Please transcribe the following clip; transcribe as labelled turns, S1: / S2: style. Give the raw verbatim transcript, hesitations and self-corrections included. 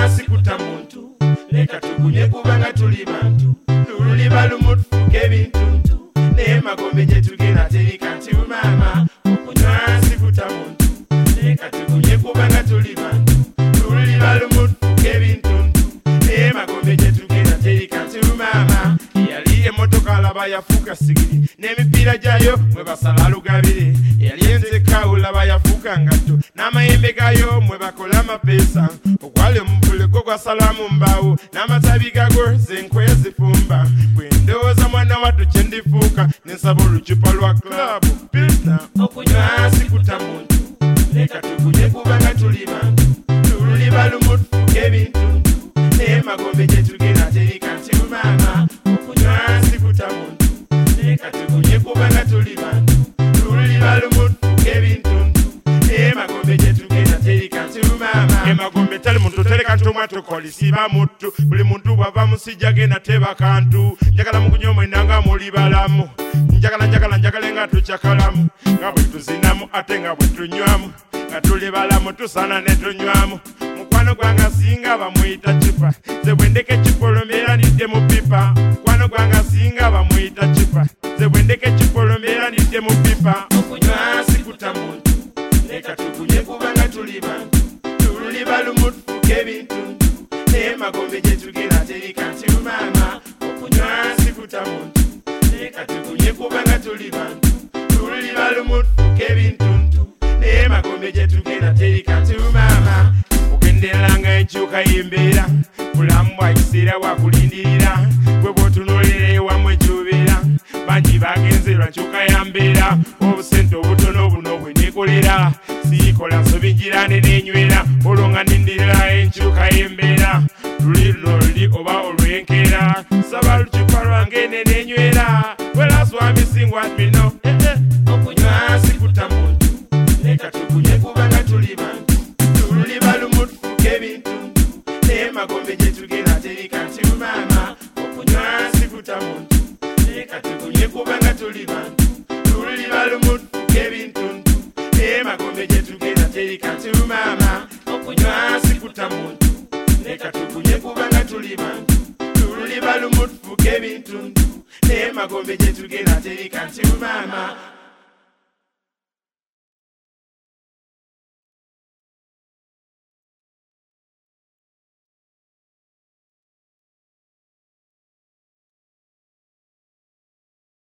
S1: sikuta muntu leka tugunye kubanga tuli bantu luli balumutufuka ebintuntu naye magombe gye tugenda teri kanti mama okunywa sikuta muntu leka tugunye kubanga tuli bantu luli balumutufuka ebintuntu naye magombe gye tugenda teri kanti mama yali emotoka laba yafuuka sigiri n'emipiira gyayo mwe basala lugabire yali enzeka olaba yafuuka ngatto n'amayembe gayo mwe bakola amapeesa ogwali omuvule gwo gwasala mu mbaawo n'amatabi gago zenkwe zifumba bwe ndowooza mwana wattu kye ndifuuka nensaba olucupa lwa klabu pilsna okunywa sikuta muntu leka tugunye kubanga tuli bantu luli balumutufuka ebintuntu naye magombe gye tugenda teri kanti mama okunywa sikuta muntu leka tugunye kubanga tuli bantu luli balumutufuka ebintuntu naye magombe gye tugenda teri kanti mama emagombe tali muntu tereka ntumwa tukolisiba muttu buli muntu bwava musijja genda teba kantu njagala mukunywa omwenda nga muli balamu njagala njagala njagala nga tukyakalamu nga bwe tuzinamu ate nga bwe tunywamu nga tuli balamu tusana ne tunywamu mukwano gwanga singa bamuyita kipa ze bwendeke kipolo mbeeranidde mu pipa mukwano gwanga singa bamuyita kipa ze bwendeke kipolo mbeeranidde mu pipa okunywa sikuta muntu leka tugunye kubanga tuli bantu tuli balumutufuka ebintuntu naye magombe gye tugenda teri kanti mama okunywa sikuta muntu leka tugunye kubanga tuli bantu tuli balumutufuka ebintuntu naye magombe gye tugenda teri kanti mama ogenderanga enkyuka y'embeera bulamu bwa kiseera bwakulindirira gwe bw'otunuulira ewamu ekyubeera bangi bagenze lwa nkyuka ya mbeera obusente obutono buno bwe neekolera siikola nsobi njirane n'enywera olwo nga nindirira enkyuka y'embeera luli luno luli oba olwenkeera saba lucupa lwange ne n'enywera welaswamisingwa bino okunywa sikuta muntu leka tugunye kubanga tuli bantu tuli balumutufuka ebintuntu naye magombe gye tugenda teri kanti mama okunywa sikuta muntu leka tugunye kubanga tuli bantu tuli balumutufuka ebintuntu naye magombe gye tugenda teri kanti mama okunywa sikuta muntu leka tugunye kubanga tuli bantu tuli balumutufuka ebintuntu naye magombe gye tugenda teri kanti mama